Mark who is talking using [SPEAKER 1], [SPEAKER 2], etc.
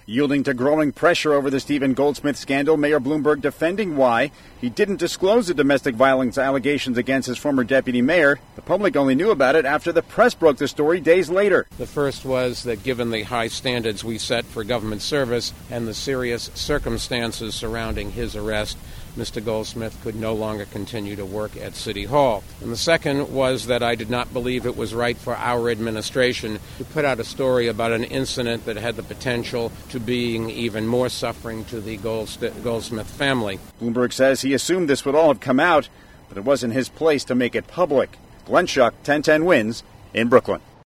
[SPEAKER 1] Yielding to growing pressure over the Stephen Goldsmith scandal, Mayor Bloomberg defending why he didn't disclose the domestic violence allegations against his former deputy mayor. The public only knew about it after the press broke the story days later.
[SPEAKER 2] The first was that given the high standards we set for government service and the serious circumstances surrounding his arrest, Mr. Goldsmith could no longer continue to work at City Hall. And the second was that I did not believe it was right for our administration to put out a story about an incident that had the potential to being even more suffering to the Goldsmith family.
[SPEAKER 1] Bloomberg says he assumed this would all have come out, but it wasn't his place to make it public. Glenn Schuck, 1010 Wins, in Brooklyn.